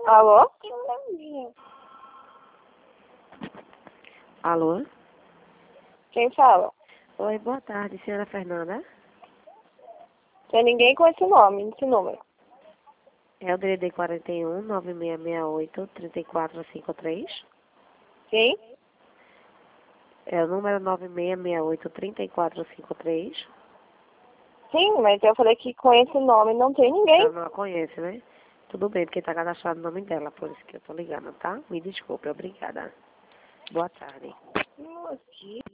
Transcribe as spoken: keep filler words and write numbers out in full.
Alô? Alô? Quem fala? Oi, boa tarde, senhora Fernanda. Tem ninguém com esse nome, esse número. É o D D D quarenta e um, nove seis seis oito, três quatro cinco três. Sim? É o número nove seis seis oito, três quatro cinco três. Sim, mas eu falei que com esse nome não tem ninguém. Ela não a conhece, né? Tudo bem, porque tá cadastrado o nome dela, por isso que eu tô ligando, tá? Me desculpe, obrigada. Boa tarde. Nossa,